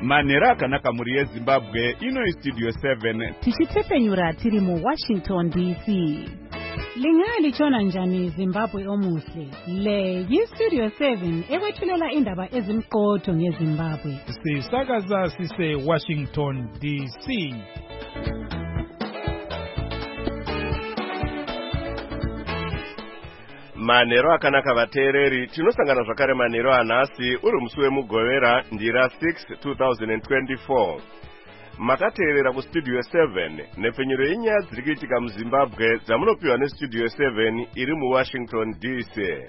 manhero akanaka mhuri yezimbabwe. Ino Studio 7 tichitepenyura tiri muWashington DC. Lingalichona njani Zimbabwe omuhle? Le yiStudio 7 ekwethulela indaba ezimqotho ngeZimbabwe. Sisakaza sise Washington DC. Manhero akanaka vateereri, tinosangana zvakare manhero anhasi uri musi wemugovera ndira 6 2024. Makateerera kuStudio 7 nepfenyuro yenyaya dziri kuitika muZimbabwe dzamunopiwa neStudio 7 iri muWashington DC.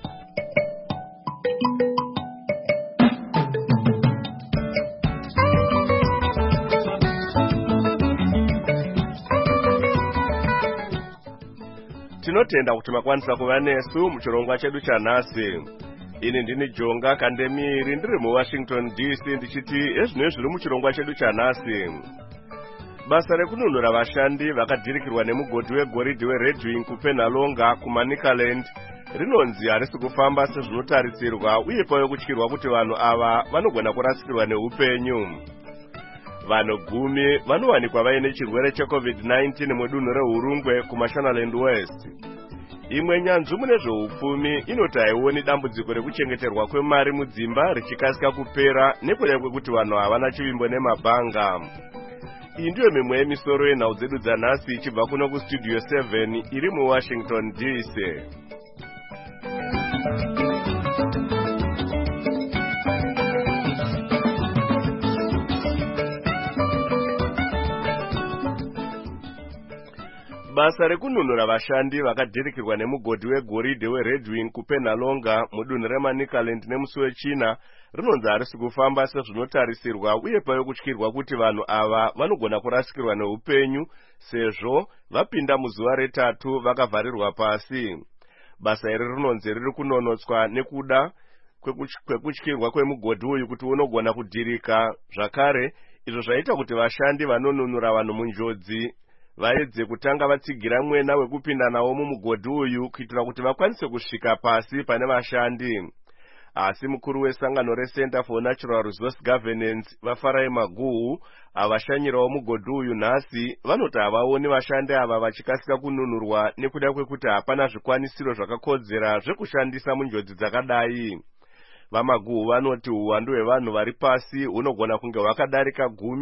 Tinotenda kuti makwanisa kuva nesu muchirongwa chedu chanhasi. Ini ndini Jonga Kandemiri ndiri muWashington DC ndichiti ezvino zviri muchirongwa chedu chanhasi. Basa rekununura vashandi vakadhirikirwa nemugodhi wegoridhe weRedwing kuPenalonga kuManicaland rinonzi harisi kufamba sezvinotarisirwa uye pave kutyirwa kuti vanhu ava vanogona kurasikirwa neupenyu. Vanhu 10 vanowanikwa vaine chirwere cheCovid-19 mudunhu reHurungwe kuMashonaland West. Imwe nyanzvu mune zveupfumi inoti haioni dambudziko rekuchengeterwa kwemari mudzimba richikasika kupera nekuda kwekuti vanhu havana chivimbo nemabhanga. Iyi ndiyo mimwe yemisoro yenhau dzedu dzanhasi ichibva kuno kuStudio 7 iri muWashington DC. Basa rekununura vashandi vakadhirikirwa nemugodhi wegoridhe weRedwing kuPenalonga mudunhu reManicaland nemusi wechina rinonzi harisi kufamba sezvinotarisirwa uye pave kutyirwa kuti vanhu ava vanogona kurasikirwa neupenyu sezvo vapinda muzuva retatu vakavharirwa pasi. Basa iri rinonzi riri kunonotswa nekuda kwekutyirwa kwemugodhi uyu kuti unogona kudhirika zvakare, izvo zvaita kuti vashandi vanonunura vanhu munjodzi vaedze kutanga vatsigira mwena wekupinda nawo mumugodhi uyu kuitira kuti vakwanise kusvika pasi pane vashandi. Asi mukuru wesangano reCenter for Natural Resource Governance vaFarai Maguhu avashanyirawo mugodhi uyu nhasi vanoti havaoni vashandi ava vachikasika kununurwa nekuda kwekuti hapana zvikwanisiro zvakakodzera zvekushandisa munjodzi dzakadai. VaMaguhu vanoti uwandu hwevanhu vari pasi hunogona kunge hwakadarika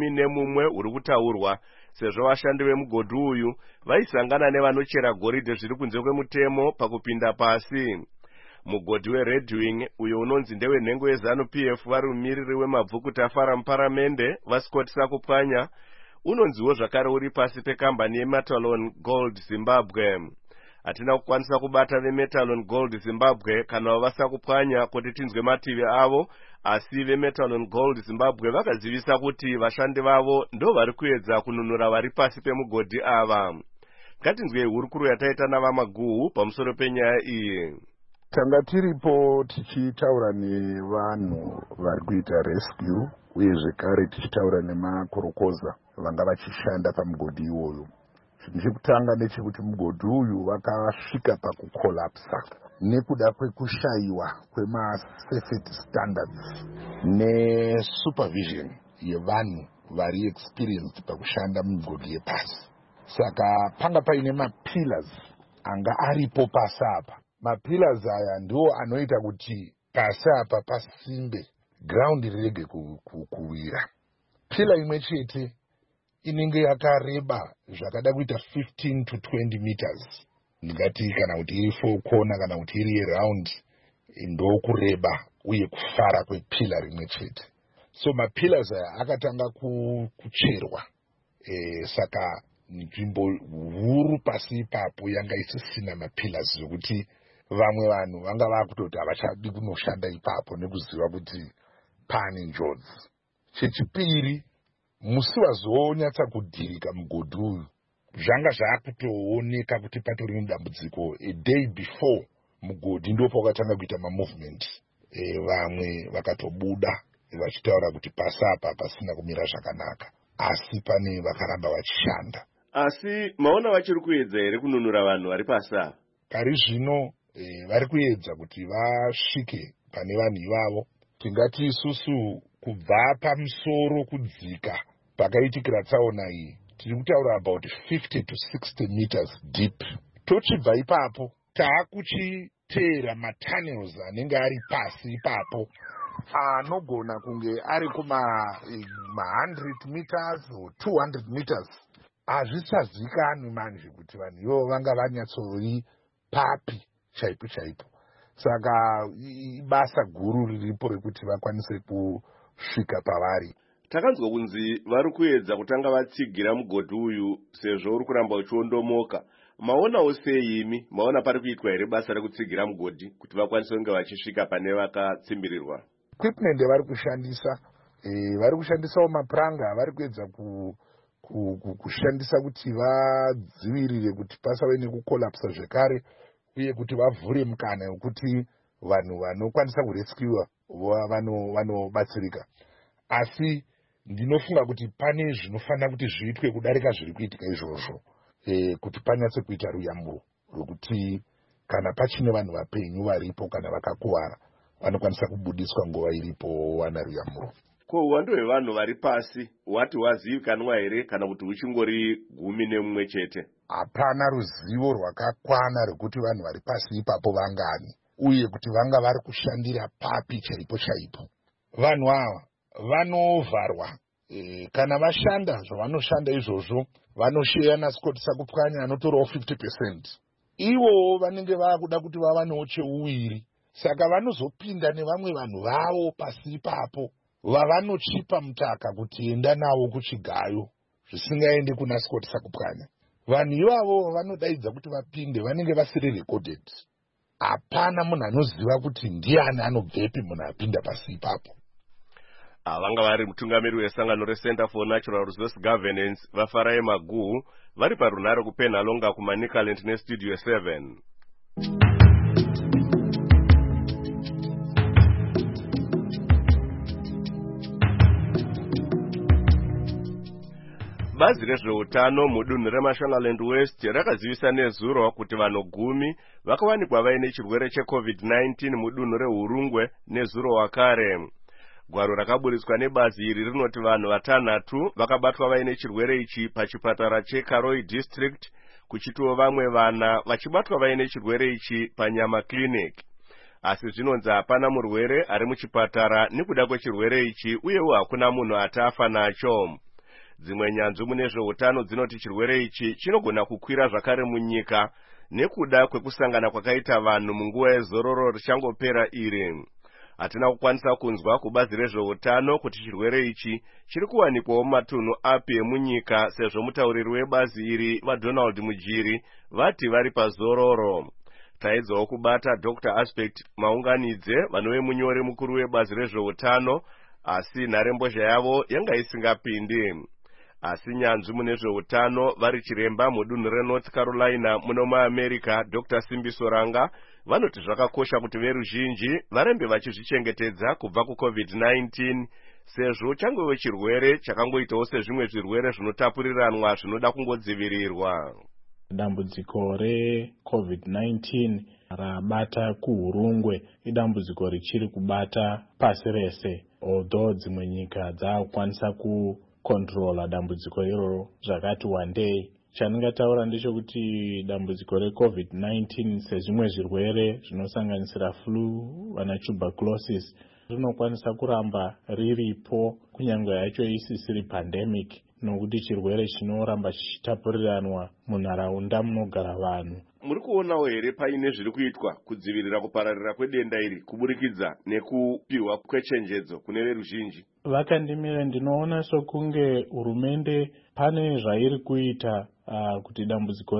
11 huri kutaurwa sezvo vashandi vemugodhi uyu vaisangana nevanochera goridhe zviri kunze kwemutemo pakupinda pasi. Mugodhi weRedwing uyo unonzi ndewenhengo yeZANU-PF vari mumiriri wemabvuku tafara muparamende vaScott Sakupwanya unonziwo zvakare uri pasi pekambani yeMetalon Gold Zimbabwe. Hatina kukwanisa kubata veMetalon Gold Zimbabwe kana vavasakupwanya kuti tinzwe mativi avo, asi veMetalon Gold Zimbabwe vakazivisa kuti vashandi vavo ndo vari kuedza kununura vari pasi pemugodhi ava. Ngatinzwe hurukuru yataita navaMaguhu pamusoro penyaya iyi. Tanga tiripo tichitaura nevanhu vari kuita rescue uye zvekare tichitaura nemakorokoza vanga vachishanda pamugodhi iwoyo. Chekutanga ndechekuti mugodhi uyu vakasvika pakukolapsa nekuda kwekushaiwa kwemasafety standards nesupervision yevanhu vari experienced pakushanda mumigodhi yepasi. Saka panga paine mapillars anga aripo pasi apa. Mapillars aya ndiwo anoita kuti pasi apa pasimbe, ground rirege kuwira. Pillar imwe chete inenge yakareba zvakada kuita 15 to 20 meters. Ndingati kana kuti iri 4 corner kana kuti iri round ndo kureba uye kufara kwepillar rimwe chete. So mapillars aya akatanga kucherwa. Saka nzvimbo huru pasi ipapo yanga isisina mapillars zvokuti vamwe vanhu vanga vakutoti havachadi kunoshanda ipapo nekuziva kuti pane njodzi. Chechipiri, musi wazonyatsa kudhirika mugodhi uyu zvanga zvakutooneka kuti patori nedambudziko. A day before mugodhi ndipo wakatanga kuita mamovement. Vamwe vakatobuda vachitaura kuti pasi apa pasina kumira zvakanaka, asi pane vakaramba vachishanda. Asi maona vachiri kuedza here kununura vanhu vari pasi apa? Pari zvino vari kuedza kuti vasvike pane vanhu ivavo. Tingati isusu kubva pamusoro kudzika pakaitikira tsaona iyi tiri kutaura about 50 to 60 meters deep. Tochibva ipapo taakuchiteera matunnels anenge ari pasi ipapo anogona kunge ari kuma 100 meters or 200 meters. Hazvisazikanwi manje kuti vanhu ivo vanga vanyatsori papi chaipo chaipo. Saka ibasa guru riripo rekuti vakwanise kusvika pavari. Takanzwa kunzi vari kuedza kutanga vatsigira mugodhi uyu sezvo uri kuramba uchiondomoka. Maonawo sei imi? Maona pari kuitwa here basa rekutsigira mugodhi kuti vakwanise kunge vachisvika pane vakatsimbirirwa? Equipment vari kushandisa, vari kushandisawo mapuranga, vari kuedza kushandisa kuti vadzivirire kuti pasave nekukolapsa zvekare, uye kuti vavhure mukana wekuti vanhu vanokwanisa kurescuwa vanobatsirika. Asi ndinofunga kuti pane zvinofanira kuti zviitwe kudarika zviri kuitika izvozvo, kuti panyatse kuita ruyamuro rwekuti kana pachine vanhu vapenyu varipo kana vakakuwara vanokwanisa kubudiswa nguva iripo wana ruyamuro. Ko uwando hwevanhu vari pasi hwati hwazivikanwa here kana kuti huchingori 11 chete? Hapana ruzivo rwakakwana rwekuti vanhu vari pasi ipapo vangani uye kuti vanga vari kushandira papi chaipo chaipo. Vanhu ava vanovharwa, kana vashanda zvavanoshanda izvozvo vanosheya naScott Sakupwanya anotorawo 50%. Ivo vanenge vakuda kuti vavanewo cheuwiri, saka vanozopinda nevamwe vanhu vavo pasi ipapo vavanochipa mutaka kuti enda navo kuchigayo zvisingaende kuna Scott Sakupwanya. Vanhu ivavo vanodaidza kuti vapinde vanenge vasiri recorded. Hapana munhu anoziva kuti ndiani anobvepi munhu apinda pasi ipapo. Vanga vari mutungamiri wesangano reCenter for Natural Resource Governance vaFarai Maguhu vari parunhare kupenhalonga kuManicaland neStudio 7. Bazi rezveutano mudunhu reMashonaland West rakazivisa nezuro kuti vanhu 10 vakawanikwa vaine chirwere cheCovid-19 mudunhu reHurungwe nezuro wakare. Gwaro rakaburitswa nebazi iri rinoti vanhu 6 vakabatwa vaine chirwere ichi pachipatara cheKaroi District, kuchitiwo vamwe vana vachibatwa vaine chirwere ichi paNyama Clinic. Asi zvinonzi hapana murwere ari muchipatara nekuda kwechirwere ichi uyewo hakuna munhu atafa nacho. Dzimwe nyanzvi mune zveutano dzinoti chirwere ichi chinogona kukwira zvakare munyika nekuda kwekusangana kwakaita vanhu munguva yezororo richangopera iri. Hatina kukwanisa kunzwa kubazi rezveutano kuti chirwere ichi chiri kuwanikwawo mumatunhu api emunyika sezvo mutauriri webazi iri vaDonald Mujiri vati vari pazororo. Taedzawo kubata Dr. Aspect Maunganidze vanove munyori mukuru webazi rezveutano, asi nharembozha yavo yanga isingapindi. Asi nyanzvi mune zveutano vari chiremba mudunhu reNorth Carolina muno muAmerica Dr. Simbi Soranga vanoti zvakakosha kuti veruzhinji varembe vachizvichengetedza kubva kuCovid-19 sezvo changowe chirwere chakangoitawo sezvimwe zvirwere zvinotapuriranwa zvinoda kungodzivirirwa. Dambudziko reCovid-19 rabata kuHurungwe idambudziko richiri kubata pasi rese, although dzimwe nyika dzakukwanisa kukontrola dambudziko iroro zvakati wandei. Chandingataura ndechekuti dambudziko reCovid-19 sezvimwe zvirwere zvinosanganisira flu vana tuberculosis rinokwanisa kuramba riripo kunyange yacho isisiri pandemic, nokuti chirwere chinoramba chichitapuriranwa munharaunda munogara vanhu. Muri kuonawo here paine zviri kuitwa kudzivirira kupararira kwedenda iri kuburikidza nekupiwa kwechenjedzo kune veruzhinji? Vakandimira ndinoona sokunge hurumende pane zvairi kuita kuti dambudziko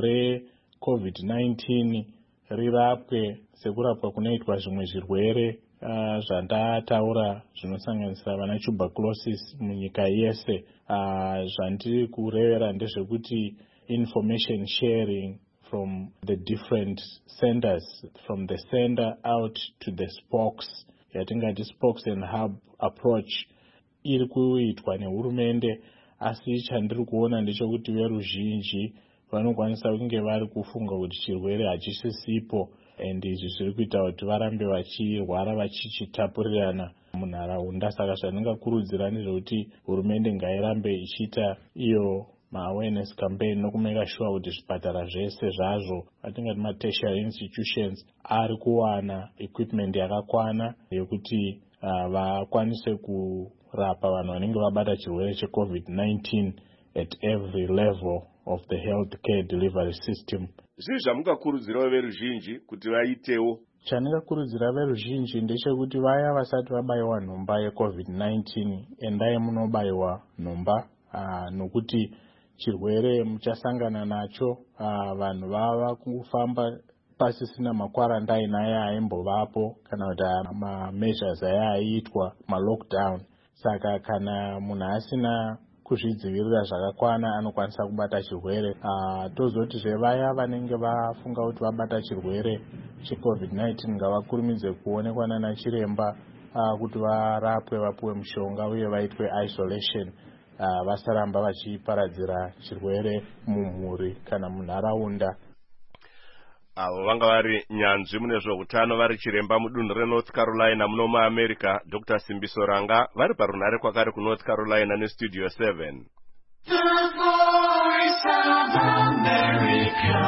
reCovid-19 rirapwe sekurapwa kunoitwa zvimwe zvirwere zvandataura zvinosanganisira vana tuberculosis munyika yese. Zvandiri kurevera ndezvekuti information sharing from the different centers, from the center out to the spokes, yatingati spokes and hub approach, iri kuitwa nehurumende. Asi chandiri kuona ndechekuti veruzhinji vanokwanisa kunge vari kufunga kuti chirwere hachisisipo and izvi zviri kuita kuti varambe vachirwara vachichitapurirana munharaunda. Saka zvandingakurudzira ndezvekuti hurumende ngairambe ichiita iyo ma-awareness campaign nokumeka sure kuti zvipatara zvese zvazvo atingati ma-tertiary institutions ari kuwana equipment yakakwana yekuti vakwanise kurapa vanhu vanenge vabata chirwere cheCovid-19 at every level of the healthcare delivery system. Zvii zvamungakurudzirawo veruzhinji kuti vaitewo? Chandingakurudzira veruzhinji ndechekuti vaya vasati vabayiwa nhomba yeCovid-19 endai munobayiwa nhomba nokuti chirwere muchasangana nacho. Vanhu vava kufamba pasisina makwarandaini aya aimbovapo kana kuti ma-measures aya aiitwa ma-lockdown. Saka kana munhu asina kuzvidzivirira zvakakwana anokwanisa kubata chirwere. Tozotizve vaya vanenge vafunga kuti vabata chirwere cheCovid-19 ngavakurumidze kuonekwa nana chiremba kuti varapwe, vapuwe mushonga uye vaitwe isolation. Vasaramba vachiparadzira chirwere mumhuri kana munharaunda. Avo vanga vari nyanzvi mune zveutano vari chiremba mudunhu reNorth Carolina muno muAmerica, Dr. Simbiso Ranga, vari parunhare kwakare kuNorth Carolina neStudio 7. The Voice of America,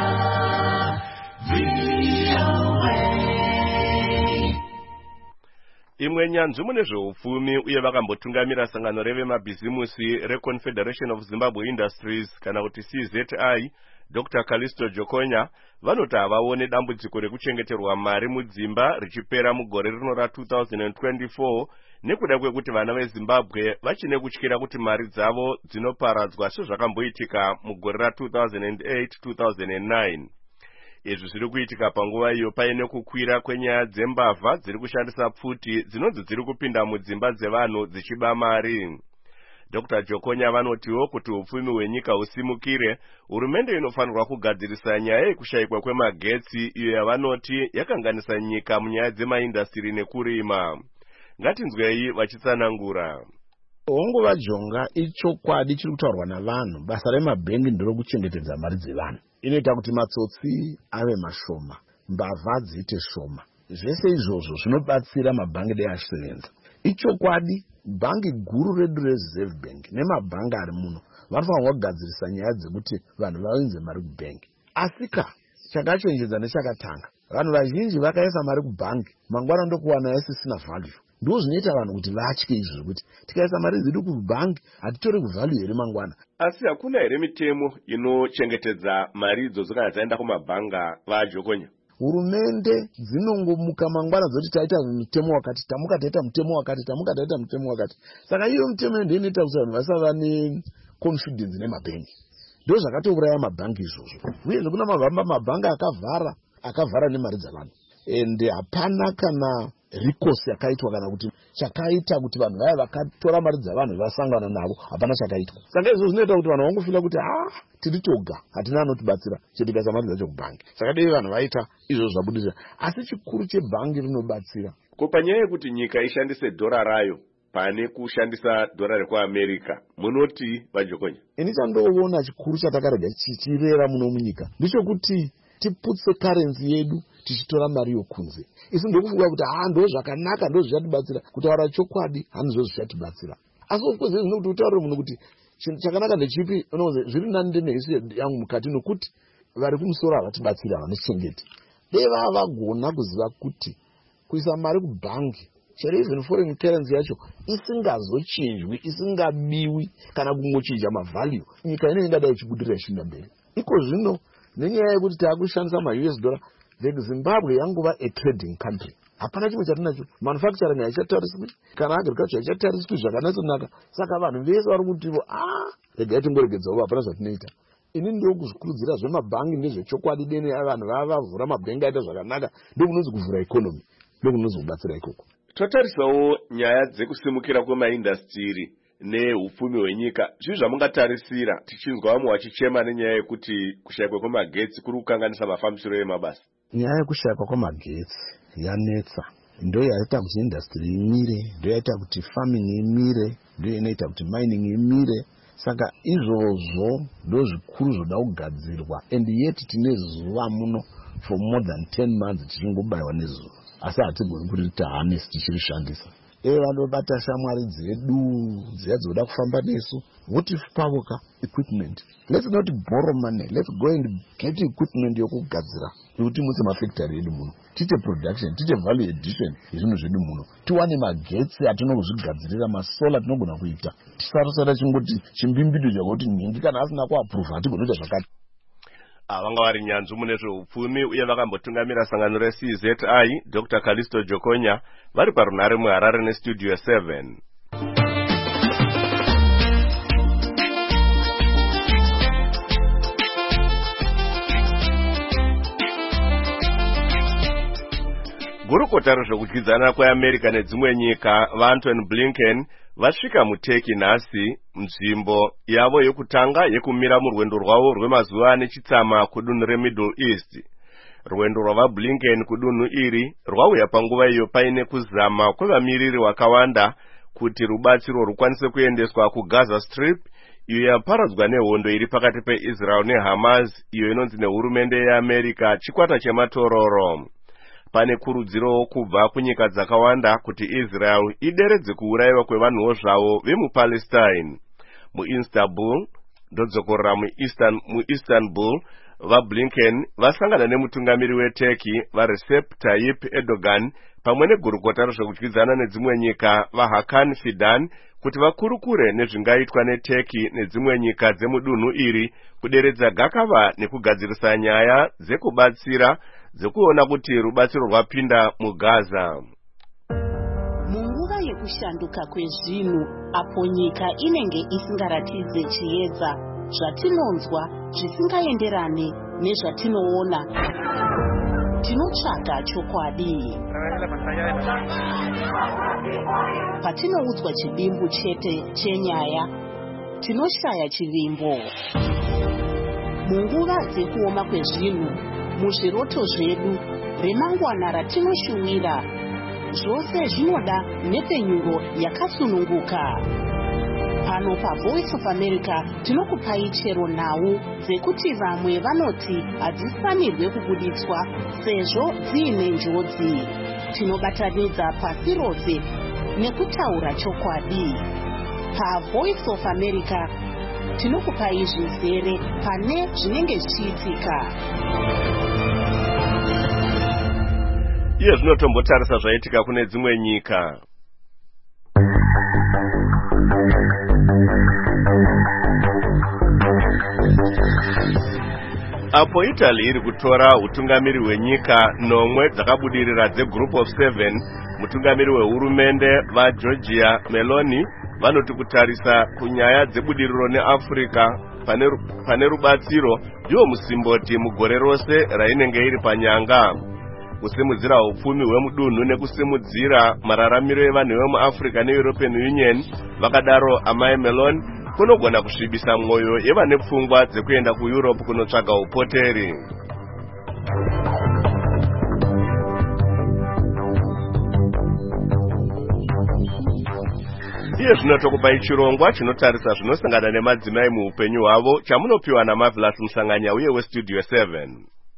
imwe nyanzvi mune zveupfumi uye vakambotungamira sangano revemabhizimusi reConfederation of Zimbabwe Industries kana kuti CZI, Dr. Callisto Jokonya, vanoti havaone dambudziko rekuchengeterwa mari mudzimba richipera mugore rino ra2024 nekuda kwekuti vana veZimbabwe vachine kutyira kuti mari dzavo dzinoparadzwa sezvakamboitika mugore ra2008-2009. Izvi zviri kuitika panguva iyo paine kukwira kwenyaya dzembavha dziri kushandisa pfuti dzinonzi dziri kupinda mudzimba dzevanhu dzichiba mari. Dr. Jokonya vanotiwo kuti upfumi hwenyika husimukire, hurumende inofanirwa kugadzirisa nyaya yekushayikwa kwemagetsi iyo yavanoti yakanganisa nyika munyaya dzemaindastiri nekurima. Ngatinzwei vachitsanangura. Honguva jonga ichokwadi chiri kutaurwa navanhu. Basa remabhengi nderokuchengetedza mari dzevanhu. Inoita kuti matsotsi ave mashoma, mbavha dziite shoma. Zvese izvozvo zvinobatsira mabhangi dai achisevenza. Ichokwadi bhangi guru redu reReserve Bank nemabhangi ari muno vanofanirwa kugadzirisa nyaya dzekuti vanhu vaunze mari kubhengi. Asika chakachenjedza nechakatanga. Vanhu vazhinji vakaisa mari kubhangi, mangwana ndokuwana isisina value. Ndo zvinoita vanhu kuti vatye izvi kuti tikaisa mari dzedu kubhangi hatitori kuvalue here mangwana. Asi hakuna here mitemo inochengetedza mari idzodzo kana dzaenda kumabhanga vaJokonya? Hurumende dzinongomuka mangwana dzoti taita mutemo wakati, tamuka taita mutemo wakati, tamuka taita mutemo wakati. Saka iyo mutemo ndiyo inoita kuti vanhu vasava neconfidence nemabhengi. Ndo zvakatouraya mabhangi izvozvo. Uye kuna mabhanga akavhara nemari dzavanhu. Ende hapana kana recourse yakaitwa kana kuti chakaita kuti vanhu vaya vakatora mari dzavanhu vasangana navo hapana chakaitwa. Saka izvo zvinoita kuti vanhu vangofunga kuti tiri toga, hatina anotibatsira chetikasa mari dzacho kubhangi. Saka dei vanhu vaita izvo zvabudisa. Asi chikuru chebhangi rinobatsira. Ko panyaya yekuti nyika ishandise dhora rayo pane kushandisa dhora rekuAmerica, munoti vaJokonya? Ini chandoona chikuru chatakarega chichirera muno munyika ndichokuti tiputse currency yedu tichitora mari yokunze. Isi ndokufunga kuti ndo zvakanaka, ndo zvichatibatsira. Kutaura chokwadi handizvo zvichatibatsira. Asi of course zvino kuti utaure munhu kuti chakanaka ndechipi, zviri nani ndenesi yangu mukati nokuti vari kumusoro havatibatsira vanochengeta. Dei vagona kuziva kuti kuisa mari kubhangi chero even foreign currency yacho isingazochinjwi, isingabiwi kana kungochinja mavalue, nyika ine ingadai ichibudirira ichienda mberi. Iko zvino nenyaya yekuti taakushandisa ma-US dollar, Zimbabwe yanguva a trading country. Hapana chimwe chatinacho. Manufacturing haichatariswi, kana agriculture haichatariswi zvakanaka. Saka vanhu vese vari kuti regai timboregedzawo, hapana zvatinoita. Ini ndokuzvikurudzira zvemabhangi ndezvechokwadi deni vanhu vavavhura mabhengi aita zvakanaka, ndokunonzi kuvhura economy, ndokunonzi kubatsira ikoko. Totarisawo nyaya dzekusimukira kwemaindastiri neupfumi hwenyika. Zvii zvamungatarisira tichinzwa vamwe vachichema nenyaya yekuti kushayikwa kwemagetsi kuri kukanganisa mafambisiro emabasa? Nyaya yekushayikwa kwemagetsi yanetsa. Ndo yaita kuti industry imire, ndo yaita kuti farming imire, ndo inoita kuti mining imire. Saka izvozvo ndo zvikuru zvoda kugadzirwa. And yet tine zuva muno for more than 10 months tichingobaiwa nezuva asi hatigoni kuti tahane tichirishandisa. Vanobata shamwari dzedu dziya dzoda kufamba nesu. What if pavoka equipment? Let's not borrow money. Let's go and get equipment yokugadzira kuti mutse mafactory edu muno tite production tite value addition izvinhu zvedu muno tiwane magetsi atinozvigadzirira masola tinogona kuita tisarosara chingoti chimbimbido chakuti nhingi kana asina kuapprove hatigoni kuita zvakati. Vanga vari nyanzvi mune zveupfumi uye vakambotungamira sangano reCZI Dr. Callisto Jokonya vari parunhare muHarare nestudio 7. Gurukota rezvekudyidzana kweAmerica nedzimwe nyika vaAntony Blinken vasvika muTurkey nhasi, nzvimbo yavo yekutanga yekumira murwendo rwavo rwemazuva nechitsama kudunhu reMiddle East. Rwendo rwavaBlinken kudunhu iri rwauya panguva iyo paine kuzama kwevamiriri vakawanda kuti rubatsiro rukwanise kuendeswa kuGaza Strip, iyo yaparadzwa nehondo iri pakati peIsrael neHamas, iyo inonzi nehurumende yeAmerica chikwata chematororo. Pane kurudziro kubva kunyika dzakawanda kuti Israel ideredze kuurayiwa kwevanhuwo zvavo vemuPalestine. MuIstanbul, ndodzokorera muIstanbul, vaBlinken vasangana nemutungamiri weTurkey vaRecep Tayyip Erdogan pamwe negurukota rezvekudyidzana nedzimwe nyika vaHakan Fidan kuti vakurukure nezvingaitwa neTurkey nedzimwe nyika dzemudunhu iri kuderedza gakava nekugadzirisa nyaya dzekubatsira dzekuona kuti rubatsiro rwapinda muGaza. Munguva yekushanduka kwezvinhu apo nyika inenge isingaratidze chiedza zvatinonzwa zvisingaenderane nezvatinoona, tinotsvaga chokwadi. Patinoudzwa chidimbu chete chenyaya, tinoshaya chivimbo. Munguva dzekuoma kwezvinhu, muzviroto zvedu remangwana ratinoshuvira, zvose zvinoda nepenyuro yakasununguka. Pano paVoice of America tinokupai chero nhau dzekuti vamwe vanoti hadzifanirwe kubuditswa sezvo dziine njodzi. Tinobatanidza pasi rose nekutaura chokwadi. PaVoice of America tinokupai zvizere pane zvinenge zvichiitika. Iye zvinotombotarisa zvaitika kune dzimwe nyika. Apo Italy iri kutora utungamiri hwenyika nomwe dzakabudirira dzeGroup of 7, mutungamiri wehurumende vaGeorgia Meloni vanoti kutarisa kunyaya dzebudiriro neAfrica pane rubatsiro ndiwo musimboti mugore rose rainenge iri panyanga. Kusimudzira upfumi hwemudunhu nekusimudzira mararamiro evanhu vemuAfrica neEuropean Union, vakadaro amai Meloni kunogona kusvibisa mwoyo yevane pfungwa dzekuenda kuEurope kunotsvaga upoteri. Iye zvinotokupai chirongwa chinotarisa zvinosangana nemadzimai muupenyu hwavo chamunopiwa naMarvelous Musanganya uye weStudio 7.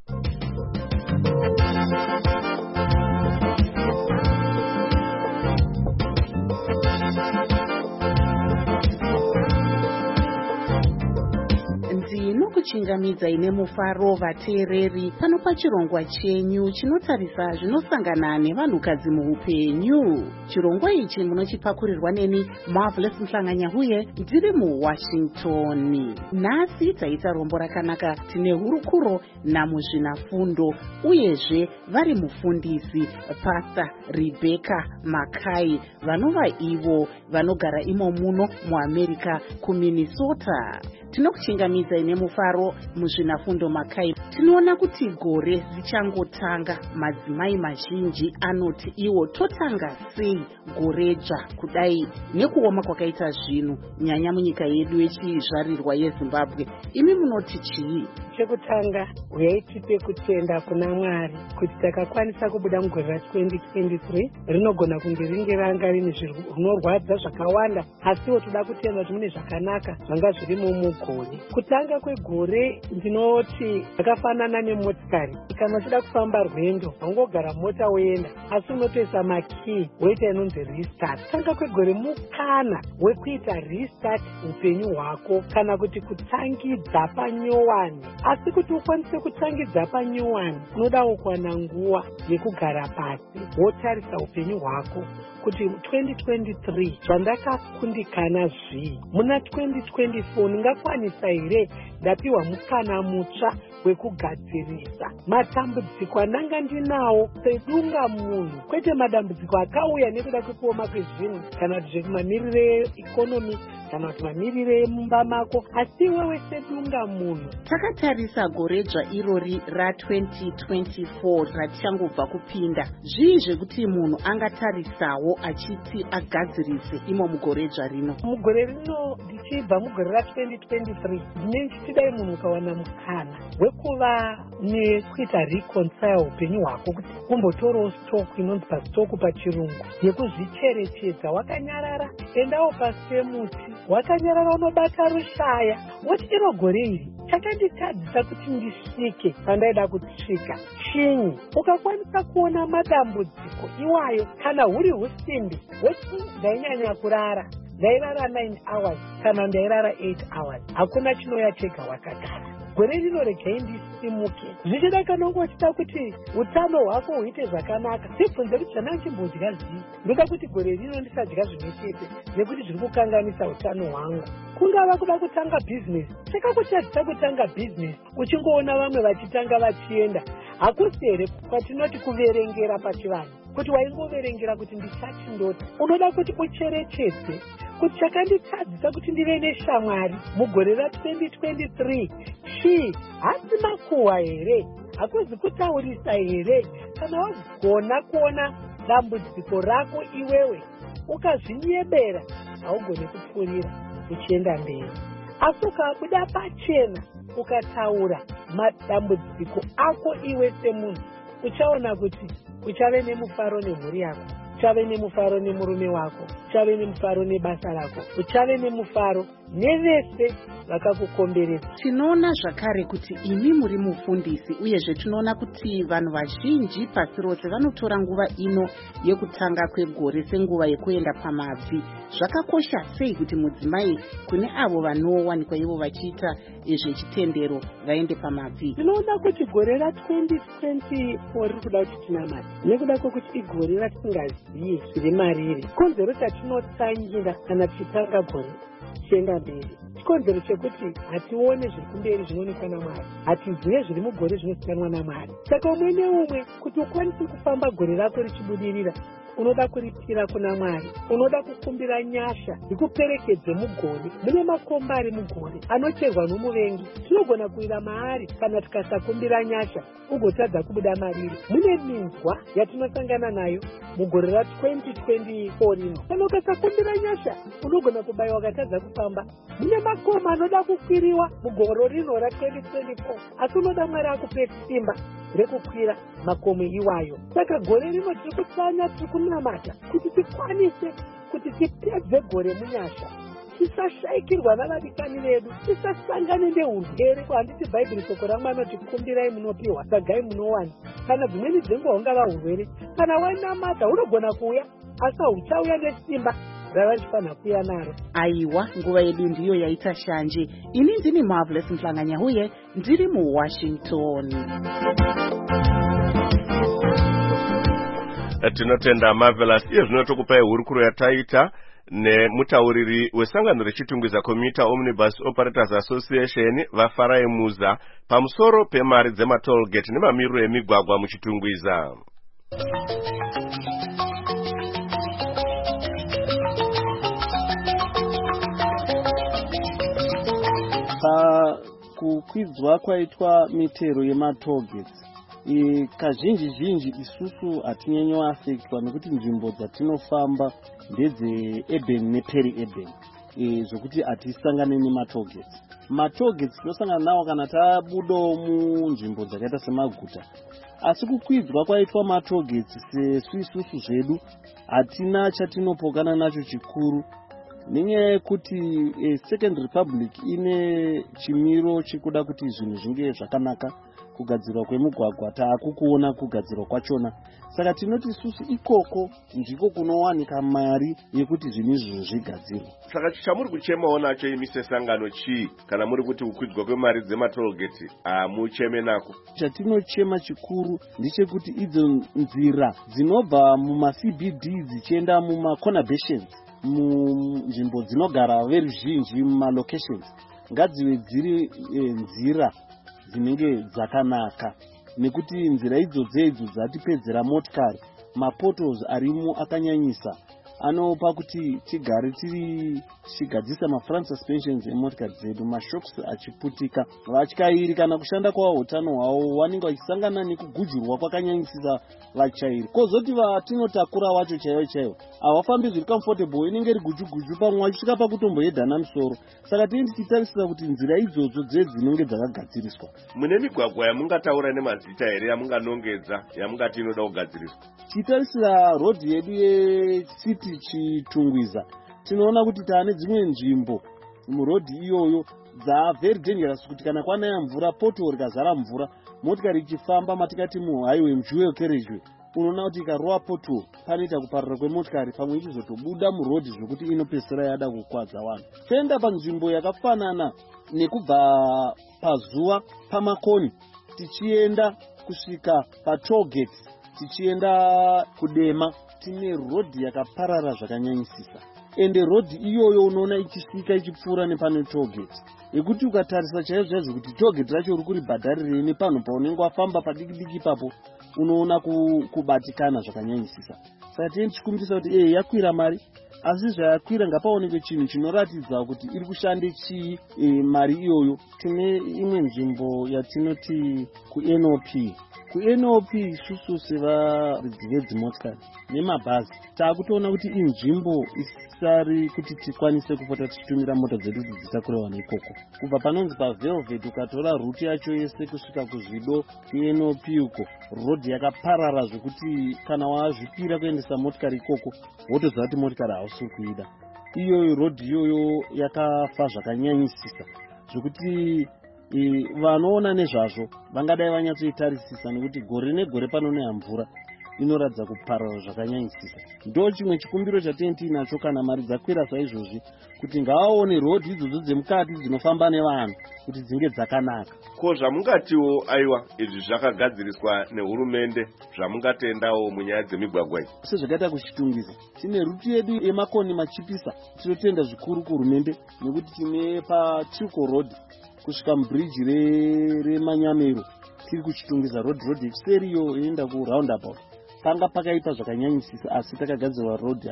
Kuchingamidza ine mufaro vateereri pano pachirongwa chenyu chinotarisa zvinosangana nevanhukadzi muupenyu. Chirongwa ichi munochipakurirwa neni Marvelous Musanganya uye ndiri muWashington. Nhasi taita rombo rakanaka, tine hurukuro namuzvinafundo uyezve vari mufundisi Pastor Rebecca Makai vanova ivo vanogara imo muno muAmerica kuMinnesota. Tinokuchingamidza ine mufaro muzvinafundo Makai. Tinoona kuti gore richangotanga, madzimai mazhinji anoti iwo totanga sei goredzva kudai nekuoma kwakaita zvinhu nyanya munyika yedu yechizvarirwa yeZimbabwe. Imi munoti chii? Chekutanga uyaitipe kutenda kuna Mwari kuti takakwanisa kubuda mugore ra2023 rinogona kunge ringe ranga rine zvinorwadza zvakawanda, asiwo toda kutenda kuti mune zvakanaka zvanga zviri mugore. Kutanga kwegore ndinoti zvakafanana nemotikari. Kana uchida kufamba rwendo haungogara mota woenda, asi unotoisa makii woita inonzi restart. Kutanga kwegore mukana wekuita restart upenyu hwako, kana kuti kutangidza panyowani. Asi kuti ukwanise kutangidza panyowani unodawo kuwana nguva yekugara pasi wotarisa upenyu hwako kuti 2023 zvandakakundikana zvii, muna 2024 ndingakwanisa here ndapiwa mukana mutsva wekugadzirisa matambudziko andanga ndinawo sedunga munhu, kwete madambudziko akauya nekuda kwekuoma kwezvinhu kana kuti zvekumamirire eikonomi kana kuti mamirire emumba mako, asi wewe sedunga munhu. Takatarisa goredzva irori ra2024 ratichangobva kupinda, zvii zvekuti munhu angatarisawo achiti agadzirise imo mugoredzva rino? Mugore rino ndichibva mugore ra2023 ndinenge ndichidai munhu ukawana mukana wekuva nekuita reconcile upenyu hwako, kuti umbotorawo stock inonzi pastock pachirungu yekuzvicherechedza. Wakanyarara endawo pasi pemuti, wakanyarara unobata rushaya woti iro gore iri chakanditadzisa kuti ndisvike pandaida kusvika chinyi. Ukakwanisa kuona madambudziko iwayo, kana huri husimbi woti ndainyanya kurara, ndairara 9 hours kana ndairara 8 hours, hakuna chinouya chega wakagara. Gore rino regai ndisimuke, zvichida kana ungochida kuti utano hwako huite zvakanaka, ndibvunze kuti zvandachimbodyra zvii. Ndoda kuti gore rino ndisadya zvimwe chete nekuti zviri kukanganisa utano hwangu. Kungava kuda kutanga bhizinesi, chakakutadzisa kutanga bhizinesi uchingoona vamwe vachitanga vachienda. Hakusi here kwatinoti kuverengera pachivanhu, kuti waingoverengera kuti ndichati ndoti. Unoda kuti ucherechedze kuti chakanditadzisa kuti ndive neshamwari mugore ra2023 chii? Hasi makuhwa here? Hakuzi kutaurisa here? Kana wagona kuona dambudziko rako iwewe ukazvinyebera, haugone kupfurira uchienda mberi. Asi ukabuda pachena ukataura madambudziko ako iwe semunhu, uchaona kuti uchave nemufaro nemhuri yako, uchave nemufaro nemurume wako, uchave nemufaro nebasa rako, uchave nemufaro nevese vakakukomberedza. Tinoona zvakare kuti imi muri mufundisi, uyezve tinoona kuti vanhu vazhinji pasi rose vanotora nguva ino yekutanga kwegore senguva yekuenda pamabvi. Zvakakosha sei kuti mudzimai kune avo vanowanikwa ivo vachiita zvechitendero vaende pamabvi? Tinoona kuti gore ra2024 riri kuda kuti tinamata, nekuda kwekuti igore ratingazivi zviri mariri. Konzero chatinotsangira kana tichitanga gore tichienda mberi, chikonzero chekuti hatione zviri kumberi zvinoonekwa naMwari, hatizive zviri mugore zvinozikanwa naMwari. Saka umwe neumwe kuti ukwanise kufamba gore rako richibudirira, unoda kuripira kuna Mwari, unoda kukumbira nyasha ikuperekedze mugore. Mune makomba ari mugore anocherwa nomuvengi, tinogona kuwira maari kana tikasakumbira nyasha ugotadza kubuda mariri. Mune minzwa yatinosangana nayo mugore ra2024 rino, kana ukasakumbira nyasha unogona kubayiwa wakatadza kufamba. Mune makoma anoda kukwiriwa mugore rino ra2024, asi unoda Mwari akupe simba rekukwira makomo iwayo. Saka gore rino tiri kutsanya, tiri kunamata kuti tikwanise kuti tipedze gore munyasha, tisashayikirwa navadikani vedu, tisasangane neurwere. Handiti Bhaibheri soko raMwari rinoti kumbirai munopiwa, tsagai munowana. Kana dzimweni dzenguva ungava urwere, kana wainamata hunogona kuuya, asi huchauya nesimba ravarichifanira kuuya naro. Aiwa, nguva yedu ndiyo yaita shanje. Ini ndini Marvelous Mhlanganyahuye, ndiri muWashington. Tinotenda Marvelous. Iye zvino tokupai hurukuro yataita nemutauriri wesangano rechitungwiza Commuter Omnibus Operators Association vaFarai Muza pamusoro pemari dzematollgate nemamiriro emigwagwa muchitungwiza. Kukwidzwa kwaitwa mitero yematollgates, kazhinji isusu hatinyanyo affectwa nekuti nzvimbo dzatinofamba ndedze urban neperi urban, zvokuti hatisangane nematollgates. Matollgates tinosangana nawo kana tabudawo munzvimbo dzakaita semaguta, asi kukwidzwa kwaitwa matollgates sesu isusu zvedu hatina chatinopokana nacho chikuru, nenyaya yekuti second republic ine chimiro chekuda kuti zvinhu zvinge zvakanaka. Kugadzirwa kwemugwagwa taakukuona kugadzirwa kwachona, saka tinoti isusu ikoko ndiko kunowanika mari yekuti zvinhu izvozvo zvigadzirwa. Saka chamuri kuchemawo nacho imi sesangano chii kana muri kuti kukwidzwa kwemari dzematollgate hamucheme nako? Chatinochema chikuru ndechekuti idzo nzira dzinobva muma-CBD dzichienda muma-conurbations, munzvimbo dzinogara veruzhinji mumalocations, ngadzive dziri nzira dzinenge dzakanaka, nekuti nzira idzodzo dzatipedzera motikari. Mapotos arimo akanyanyisa anopa kuti tigare tichigadzisa ma-front suspensions emotikari dzedu, mashocks achiputika. Vatyairi kana kushanda kwavo utano hwavo vanenge vachisangana nekugujurwa kwakanyanyisisa vachairi. Kozoti vatinotakura vacho chaivo havafambi zviri comfortable, inenge iri gujuguju, pamwe vachisvika pakutomboyedhana musoro. Saka tindi tichitarisira kuti nzira idzodzo dzinenge dzakagadziriswa. Mune migwagwa yamungataura nemazita here yamunganongedza yamungati inoda kugadziriswa? Tichitarisira rodhi yedu yeCity Chitungwiza, tinoona kuti taane dzimwe nzvimbo murodhi iyoyo dza very dangerous, kuti kana kwanaya mvura, poto rikazara mvura, motikari ichifamba matikati muhighway, mudual carriageway, unoona kuti ikarova poto panoita kuparira kwemotikari, pamwe ichizotobuda murodhi zvokuti inopedzisira yada kukwadza vanhu. Toenda panzvimbo yakafanana nekubva pazuva pamakoni tichienda kusvika patollgate tichienda kudema, tine rodhi yakaparara zvakanyanyisisa. Ende rodhi iyoyo unoona ichisvika ichipfuura nepane tollgate, yekuti ukatarisa chaizvo kuti tollgate racho uri kuribhadharirei nepanhu paunenge wafamba padiki-diki ipapo, unoona kubatikana zvakanyanyisisa. Saka tiye tichikumbisa kuti yakwira mari, asi zvayakwira ngapaonekwe chinhu chinoratidza kuti iri kushande chii mari iyoyo. Tine imwe nzvimbo yatinoti kuNOP. KuNOP isusu sevaridzi vedzimotikari nemabhazi taakutoona kuti inzvimbo isari kuti tikwanise kupota tichitumira mota dzedu kuti dzitakurewa neikoko. Kubva panonzi paVelvet ukatora ruti yacho yese kusvika kuzvido kuNOP uko, rodhi yakaparara zvokuti kana wazvipira kuendesa motikari ikoko wotoziva kuti motikari hausi kuida. Iyoyo rodhi iyoyo yakafa zvakanyanyisisa zvokuti vanoona nezvazvo vangadai vanyatsoitarisisa, nekuti gore negore panoneya mvura inoratidza kuparara zvakanyanyisisa. Ndo chimwe chikumbiro chatenge tiinacho kana mari dzakwira saizvozvi, kuti ngavaone rodhi idzodzo dzemukati dzinofamba nevanhu kuti dzinge dzakanaka. Ko zvamungatiwo aiwa izvi zvakagadziriswa nehurumende zvamungatendawo munyaya dzemigwagwa iyi? Sezvakaita kuchitungisa tine ruti yedu yemakoni machipisa, tinotenda zvikuru kuhurumende nekuti tine paTilco Road kusvika mubridge remanyamero tiri kuchitungisa rodhi yechiseriyo inoenda kuroundabout. Panga pakaipa zvakanyanyisisa, asi takagadzirwa rodhi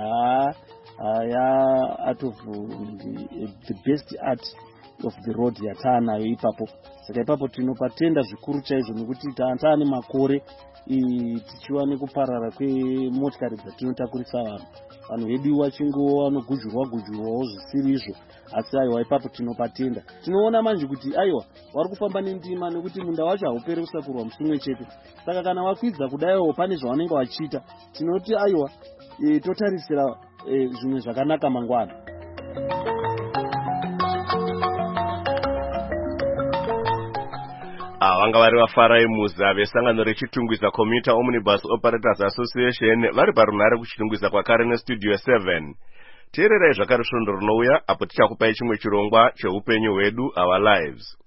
out of the best art of the road yataanayo ipapo. Saka ipapo tinopatenda zvikuru chaizvo nekuti taane makore tichiwane kuparara kwemotikari dzatinotakurisa vanhu vedu vachingowo vanogujurwa zvisiri izvo, asi aiwa ipapo tinopatenda. Tinoona manje kuti aiwa vari kufamba nendima, nekuti munda wacho hauperi kusakurwa musi umwe chete. Saka kana wakwidza kudaiwo pane zvavanenge vachiita, tinoti aiwa totarisira zvimwe zvakanaka mangwana. Vanga vari vaFarai Muza vesangano rechitungwiza Commuter Omnibus Operators Association vari parunhare kuchitungwiza kwakare nestudio 7. Teererai zvakare svondo rinouya apo tichakupai chimwe chirongwa cheupenyu hwedu, our lives.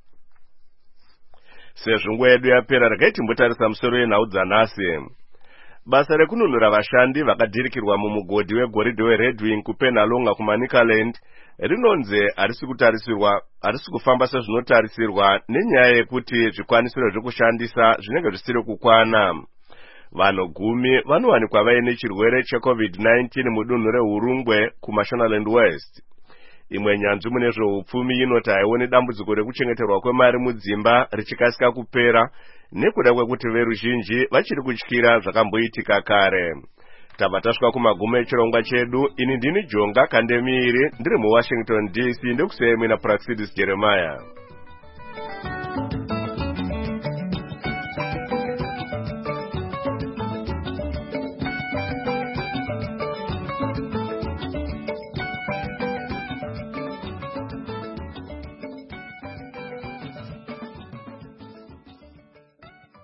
Sezvo nguva yedu yapera, regai timbotarisa musoro yenhau dzanhasi. Basa rekununura vashandi vakadhirikirwa mumugodhi wegoridhe weRedwing kuPenalonga kuManicaland rinonzi harisi kufamba sezvinotarisirwa nenyaya yekuti zvikwanisiro zvekushandisa zvinenge zvisiri kukwana. Vanhu 10 vanowanikwa vaine chirwere cheCovid-19 mudunhu reHurungwe kuMashonaland West. Imwe nyanzvi mune zveupfumi inoti haioni dambudziko rekuchengeterwa kwemari mudzimba richikasika kupera nekuda kwekuti veruzhinji vachiri kutyira zvakamboitika kare. Tabva tasvika kumagumo echirongwa chedu. Ini ndini Jonga Kandemiri ndiri muWashington DC, ndekusiyai mina Praxidis Jeremiah.